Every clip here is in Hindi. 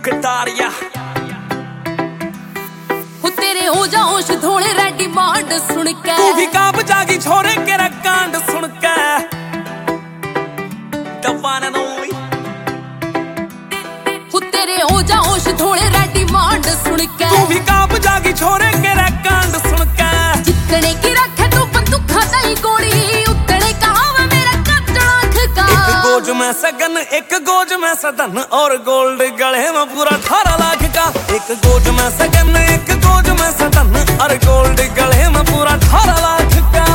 कटारिया तेरे हो जाओश धोले रेडी बांड सुन के तू भी कांप जागी छोरे केरा कांड सुन के दबाना नोई तेरे हो जाओश धोले रेडी बांड सुन के तू भी कांप जागी छोरे केरा कांड सुन के जितने की रखे तू बंदूक दई गोली उतने कहावा मेरा कच्चा आंख का एक गोज में सगन एक गोज में सदन और गोल्ड गले में पूरा 18 लाख का एक गोज में सगन एक गोज में सदन और गोल्ड गले में पूरा 18 लाख का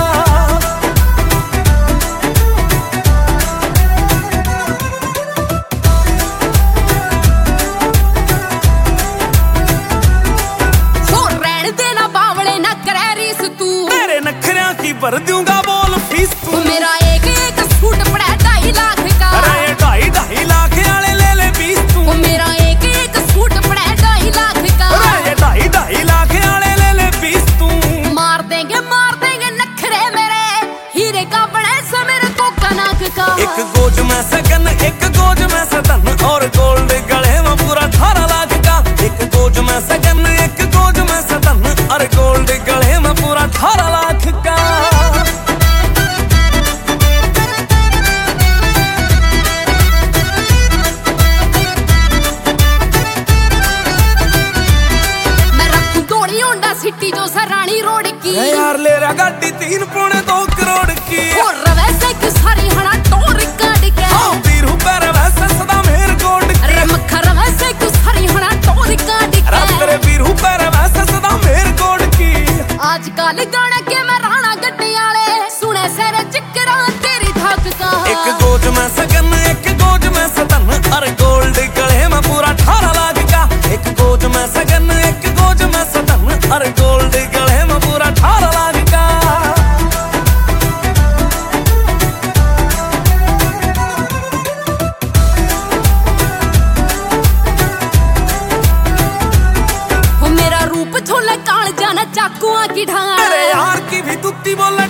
भर दूंगा बोल फीस तू मेरा एक एक सूट पड़ा 2.5 लाख का अरे 2.5 लाख वाले ले ले 20 तू मेरा एक एक सूट पड़ा 2.5 लाख का अरे 2.5 लाख वाले ले ले 20 तू मार देंगे नखरे मेरे हीरे का बड़ा सा मेरे को कनक का एक गोज में सगन एक गोज में सदन और गोल्ड गले में पूरा 18 लाख का एक गोज में सगन एक गोज में सदन और गोल्ड गले में पूरा 18 लाख का सिटी जो सरानी रोड की यार ले रहा गाड़ी 3 पौने 2 करोड़ की और वैसे क्यों सारी हना टोर काट के हां तीर ऊपर वैसे सदा मेर गोल्ड अरे मखर वैसे क्यों सारी हना टोर काट के अरे तेरे वीर ऊपर वैसे सदा मेर गोल्ड की आजकल गाना के मैं राणा गड्डी वाले सुने सर चिकरा तेरी धाक का एक गोज में सगन एक गोज में सदन और गोल्ड गले में पूरा 18 लाख का एक गोज में सगन एक गोज में सदन और गोल्ड गले में पूरा 18 लाख का वो मेरा रूप छोले काल जाना चाकुआ की ढाल तेरे यार की भी तुत्ती बोले